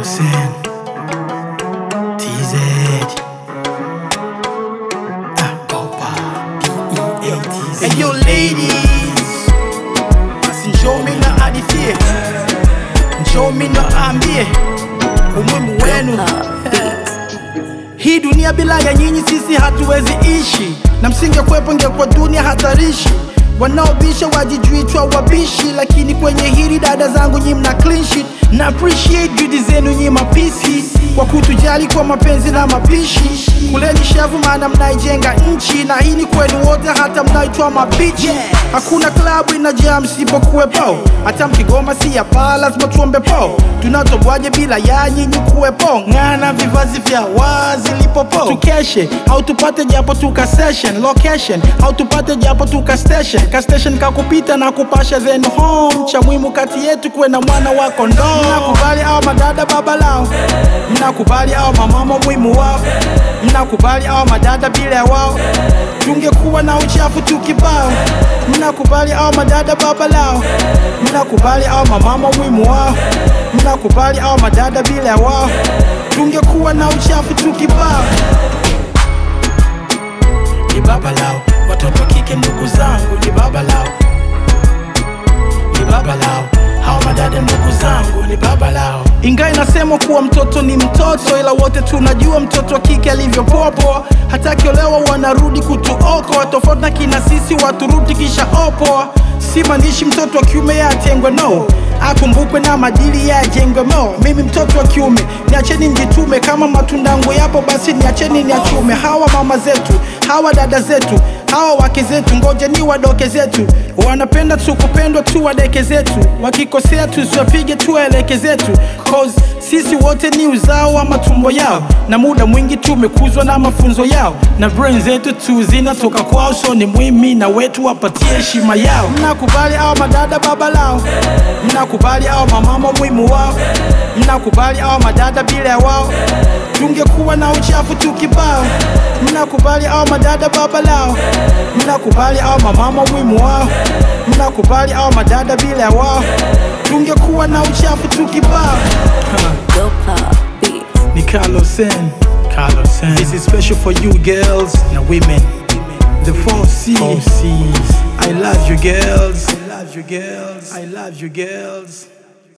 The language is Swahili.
Carlos N. TZ. Popa. P-E-A-T-Z. Hey yo ladies, njoo mimi na adithie, njoo mimi na ambie umuhimu wenu. Hii dunia bila ya nyinyi sisi hatuwezi ishi, na msingekuwepo ingekuwa dunia hatarishi. Wanaobisha wajijuitwa wabishi, lakini kwenye hili dada zangu nyi mna clean sheet. Na appreciate juhudi zenu nyi mapisi, kwa kutujali kwa mapenzi na mapishi. Kuleni shavu maana mnaijenga nchi, na hii ni kwenu wote hata mnaitwa mabichi. Hakuna klabu inajaa msipokuwepo, hata mkigoma si ya paa lazima tuombe po. Tunatobwaje bila ya nyinyi kuwepo, ngana vivazi vya wazi lipopo. Tukeshe, au tupate japo tuka session. Location, au tupate japo tuka station. Ka station kakupita na kupasha zenu home. Cha muhimu kati yetu kuwe na mwana wa kondoo. Mnakubali au madada baba lao, mnakubali au mamama muhimu wao, mnakubali au madada bila wao tungekuwa na uchafu tukibao. Mnakubali au madada baba lao, mnakubali au mamama muhimu wao, mnakubali au madada bila wao tungekuwa na uchafu tukibao. Ni baba lao, watoto kike ndugu zangu, ni baba lao, ni baba lao, hao madada ndugu zangu, ni baba lao. Ingawa inasema kuwa mtoto ni mtoto, ila wote tunajua mtoto wa kike alivyopoa. Hata kiolewa wanarudi kutuokoa, tofauti na kina sisi waturudi kisha opoa. Si maanishi mtoto wa kiume ya atengwe, no, akumbukwe na madili ya jengwe mo. Mimi mtoto wa kiume, niacheni njitume, kama matundangu yapo basi niacheni niachume. Hawa mama zetu, hawa dada zetu, hawa wake zetu, ngoja ni wadoke zetu. Wanapenda tukupendwa tu wadeke zetu, wakikosea tusiwapige tueleke zetu. Cause sisi wote ni uzao wa matumbo yao, na muda mwingi tumekuzwa na mafunzo yao, na brain zetu tu zinatoka kwao. So ni muhimu na wetu wapatie heshima yao. Mnakubali au madada baba lao, mnakubali au mamama muhimu wao, mnakubali au madada bila wao tungekuwa na uchafu tukibao. Mnakubali au madada baba lao, mnakubali au mamama muhimu wao, mnakubali au madada bila wao tungekuwa na uchafu tukibao. Ni Carlos N. Carlos N. This is special for you girls and women. The 4C's. I love you girls. I love you girls. I love you girls.